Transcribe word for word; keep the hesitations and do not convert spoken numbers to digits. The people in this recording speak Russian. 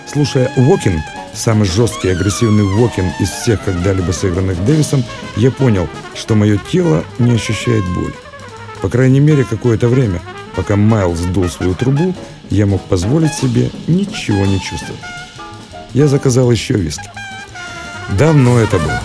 Слушая «Walking», самый жесткий и агрессивный «Walking» из всех когда-либо сыгранных Дэвисом, я понял, что мое тело не ощущает боли. По крайней мере, какое-то время, пока Майлз дул свою трубу, я мог позволить себе ничего не чувствовать. Я заказал еще виски. Давно это было.